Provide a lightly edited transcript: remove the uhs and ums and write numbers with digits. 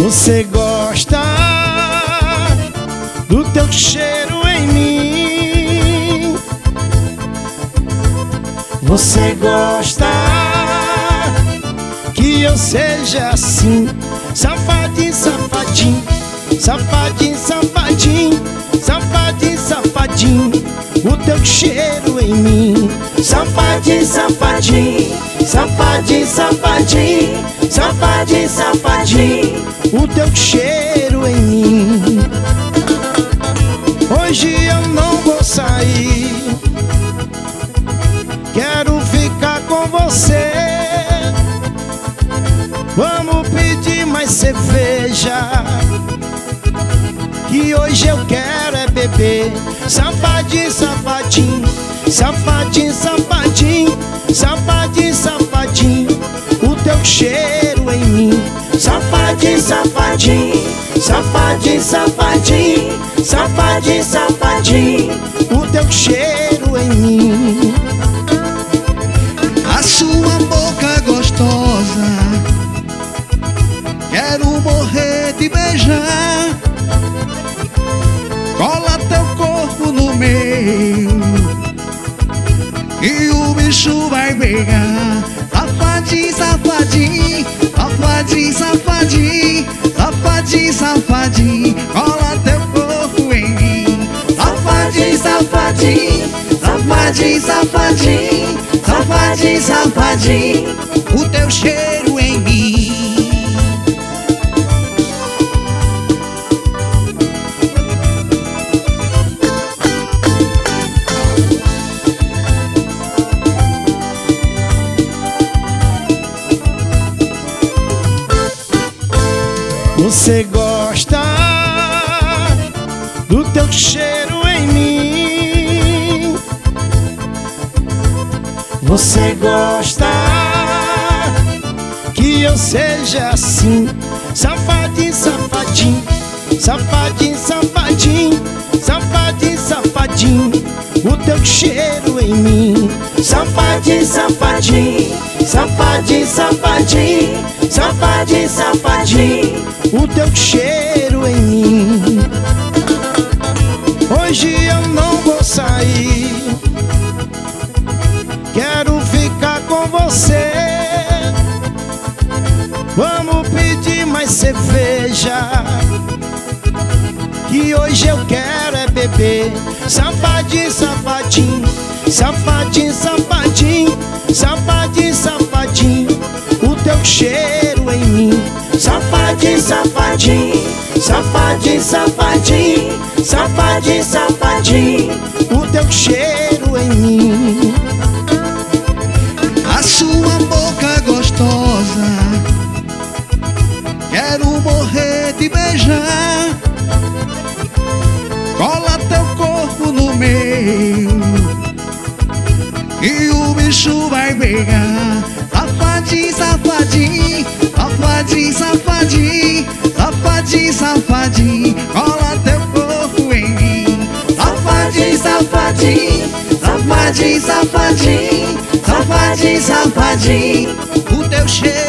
Você gosta do teu cheiro em mim. Você gosta que eu seja assim, safadinho, safadinho, safadinho, safadinho, safadinho, safadinho, o teu cheiro em mim. Safadinho, safadinho, safadinho, safadinho, safadinho, safadinho, o teu cheiro em mim. Hoje eu não vou sair, quero ficar com você. Vamos pedir mais cerveja, que hoje eu quero é beber. Safadinho, safadinho, safadinho, safadinho, safadinho, safadinho, o teu cheiro em mim. Safadinho, safadinho, safadinho, safadinho, safadinho, safadinho, o teu cheiro em mim. A sua boca gostosa, quero morrer de beijar. Cola teu corpo no meu e o bicho vai pegar. Safadinho, safadinho, safadinho, safadinho, safadinho, safadinho, cola teu corpo em mim. Safadinho, safadinho, safadinho, safadinho, safadinho, safadinho, o teu cheiro em mim. Você gosta do teu cheiro em mim. Você gosta que eu seja assim, safadinho, safadinho, safadinho, safadinho, safadinho, safadinho, o teu cheiro em mim. Safadinho, safadinho, safadinho, safadinho, safadinho, safadinho, o teu cheiro em mim. Hoje eu não vou sair, quero ficar com você. Vamos pedir mais cerveja, que hoje eu quero é beber. Safadinho, safadinho, safadinho, safadinho, safadinho, safadinho, o teu cheiro em mim. Safadinho, safadinho, safadinho, safadinho, safadinho, safadinho, o teu cheiro em mim. A sua boca gostosa, quero morrer de beijar. Cola teu corpo no meu e o bicho vai pegar. Safadinho, safadinho, safadinho, safadinho, safadinho, safadinho, cola teu corpo em mim. Safadinho, safadinho, safadinho, safadinho, safadinho, safadinho, o teu cheiro